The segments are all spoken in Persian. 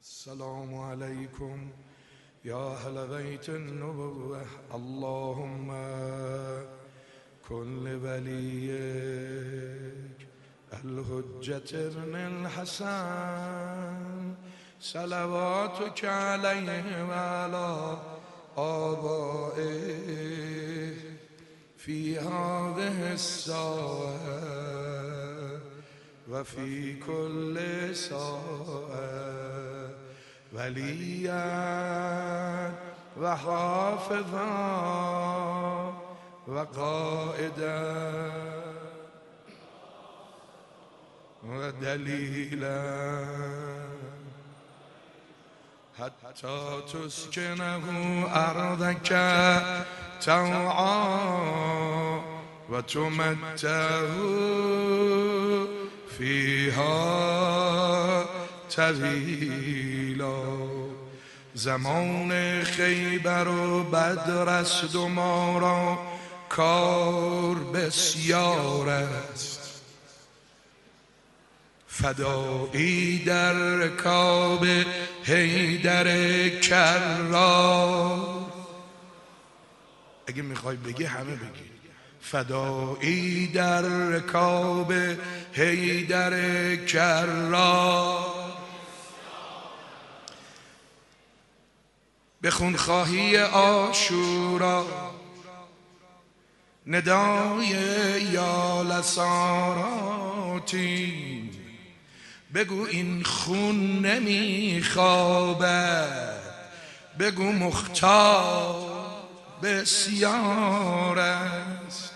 السلام عليكم يا أهل بيت النبوة. اللهم كن لوليك الحجة ابن الحسن صلواتك عليه وعلى آبائه في هذه الساعة وفي كل ساعة وليا وحافظا وقائدا ودليلا حتى تسكنه أرضك طوعا وتمتعه فيها طویلا. زمان خیبر و بدر است و ما را کار بسیار است. فدایی در رکاب حیدر کرار. اگه میخوای بگی همه بگی. فدایی در رکاب حیدر کرار. به خونخواهی عاشورا ندای یا لساراتی. بگو این خون نمیخوابد، بگو مختار بسیار است.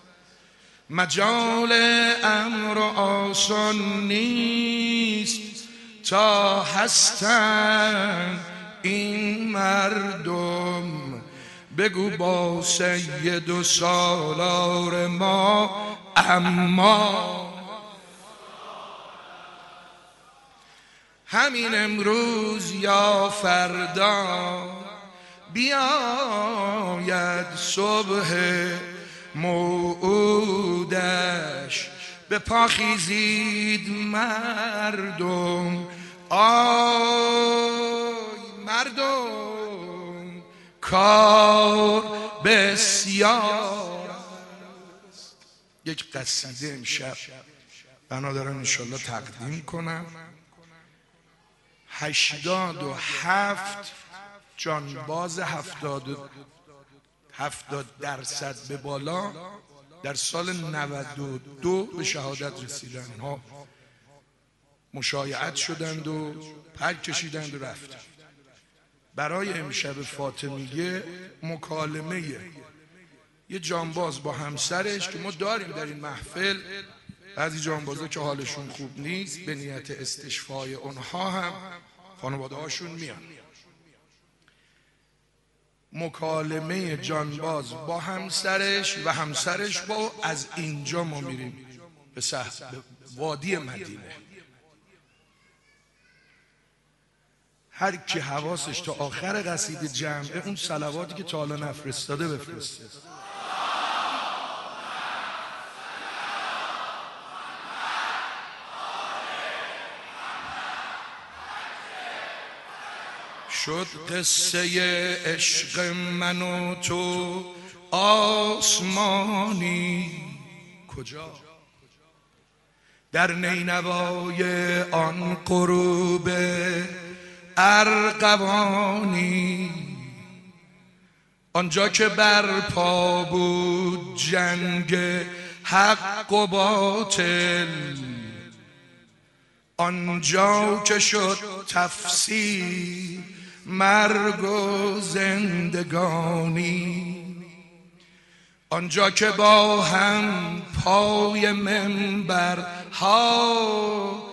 مجال امر آسان نیست تا هستند این مردم. بگو با سید و سالار ما اما همین امروز یا فردا بیاید صبح موعودش. به پا خیزید مردم، آی مردم کار بسیار است. یک قصیده امشب بنا دارم انشالله تقدیم کنم. 87 جانباز 70% به بالا در سال 92 به شهادت رسیدن. اینها مشایعت شدند و پر کشیدند و رفتند. برای امشب فاطمیه مکالمه یه جانباز با همسرش که ما داریم در این محفل. بعضی جانبازا که حالشون خوب نیست به نیت استشفای اونها هم خانواده هاشون میان. مکالمه جانباز با همسرش و همسرش با از اینجا ما میریم به وادی مدینه. هر کی حواسش تا آخر قصیده جمعه اون صلواتی که تا حالا نفرستاده بفرسته. شد قصه عشق من و تو آسمانی کجا؟ در نینوای آن غروب ارغوانی. آنجا که برپا بود جنگ حق و باطل، آنجا که شد تفسیر مرگ و زندگانی. آنجا که با هم پای منبرها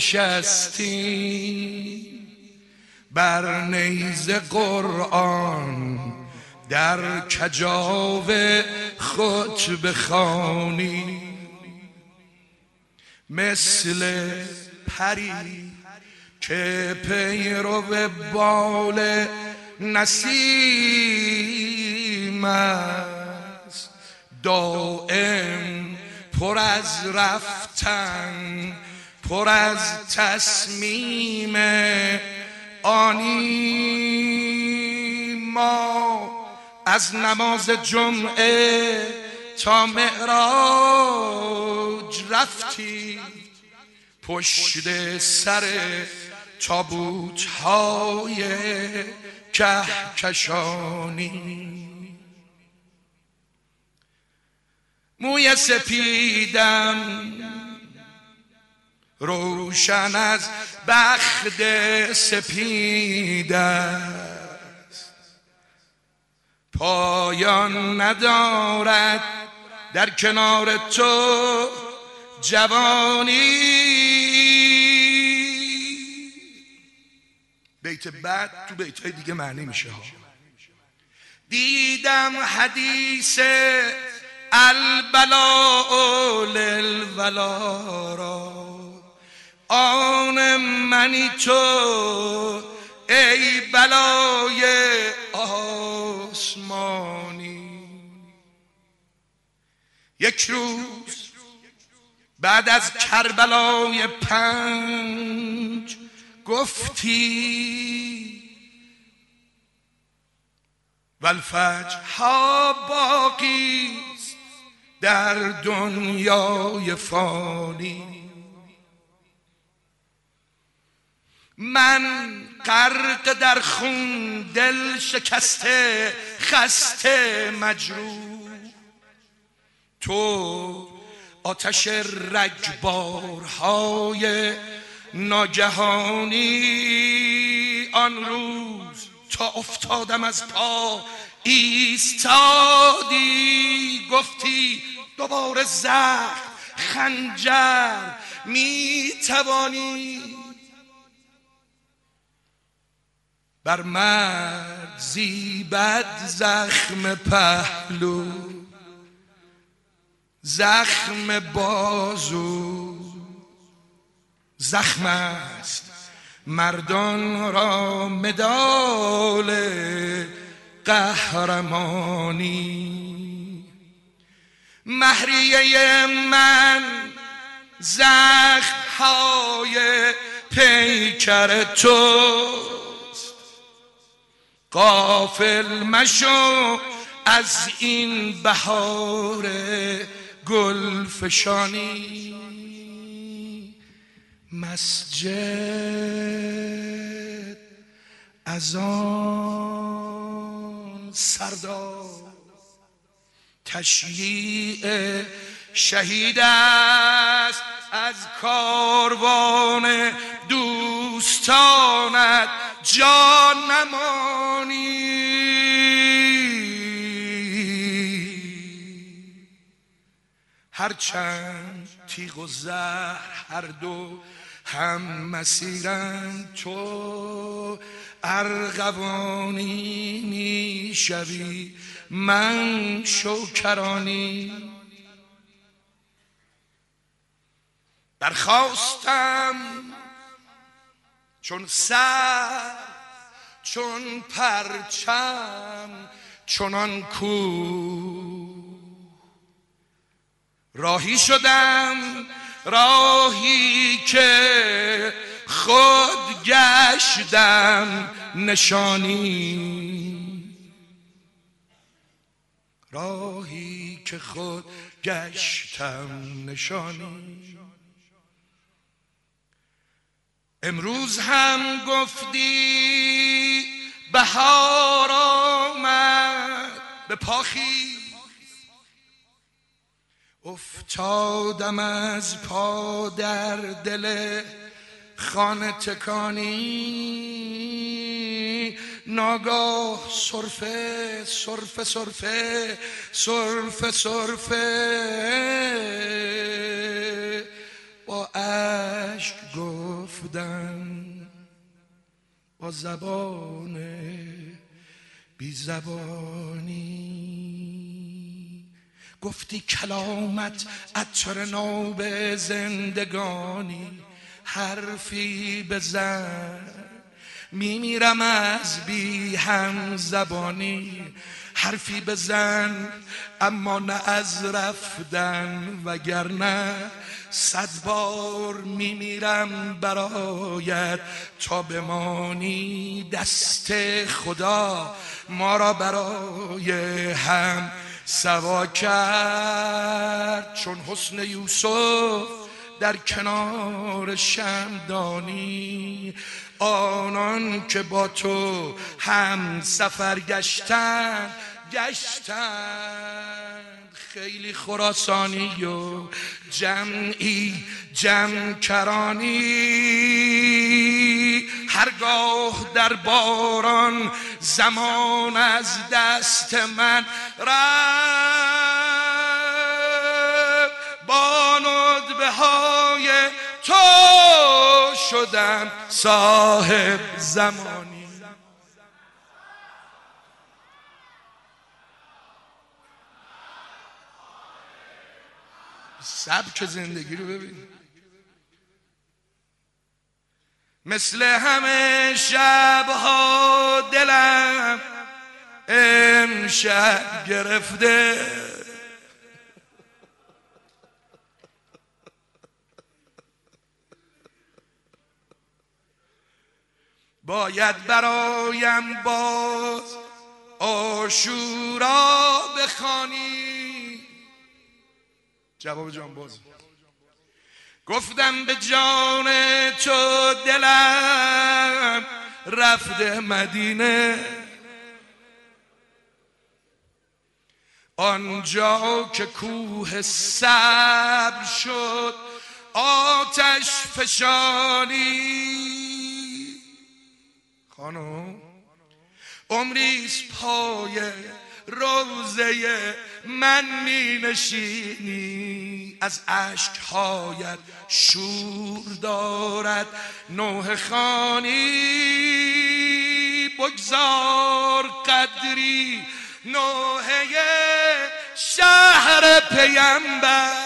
نشستیم، بر نیز قرآن در کجاو خطبه خوانی. مثل پری که پیرو بال نسیم است، دائم پر از رفتن، پر از تصمیم آنی ما از نماز جمعه تا معراج رفتی، پشت سر تابوت های کهکشانی. موی سپیدم روشن از بخت سپید است، پایان ندارد در کنار تو جوانی. بیت بعد تو بیت‌های دیگه معنی میشه ها. دیدم حدیث البلاء للولا را، آن منی تو ای بلای آسمانی. یک روز بعد از کربلای 5 گفتی والفجر ها باقیست در دنیای فانی. من غرق در خون، دل شکسته، خسته، مجروح، تو آتش رگبارهای ناگهانی. آن روز تا افتادم از پا ایستادی، گفتی دوباره زخم خنجر میتوانی. بر مرد زیبد زخم پهلو، زخم بازو، زخم است مردان را مدال قهرمانی. مهریه من زخم‌های پیکر توست، غافل مشو از این بهار گلفشانی. مسجد از آن سردار، تشییع شهید است از کاروان دوستانت جان نمانی. هرچند تیغ و زهر هر دو هم مسیرند، تو ارغوانی میشوی، من شوکرانی. برخاستم چون سر، چون پرچم، چنان کو راهی شدم، راهی که خود گشتم نشانی. راهی که خود گشتم نشانی. امروز هم گفتی بهار آمد، به پا خیز. افتادم از پا در دل خانه تکانی. ناگاه سرفه سرفه سرفه سرفه سرفه با اشک گفتم، با زبان بی زبانی. گفتی کلامت عطر ناب زندگانی، حرفی بزن میمیرم از بی هم زبانی، حرفی بزن اما نه از رفتن، وگرنه 100 بار میمیرم برایت تا بمانی. دست خدا ما را برای هم سوا کرد، چون حسن یوسف در کنار شمدانی. آنان که با تو هم سفر گشتند خیلی خراسانی و جمعی جمکرانی. هرگاه در باران زمان از دست من رفت، با ندبه های تو شدم صاحب زمانی. سبک زندگی رو ببین. مثل همه شبها دلم امشب گرفته، باید برایم باز عاشورا بخوانی. جواب جانباز. گفتم به جان تو دلم رفته مدینه، آنجا که کوه صبر شد آتش فشانی. خانم عمریست پای روضه من می نشینی، از اشکهایت شور دارد نوحه خوانی. بگذار قدری نوحه شهر پیمبر.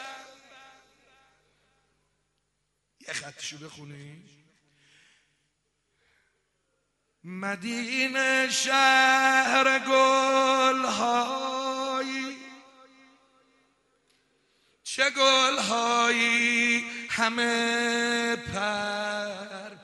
یه خطشو بخونی. مدینه شهر گل‌هایی، چه گل‌هایی همه پر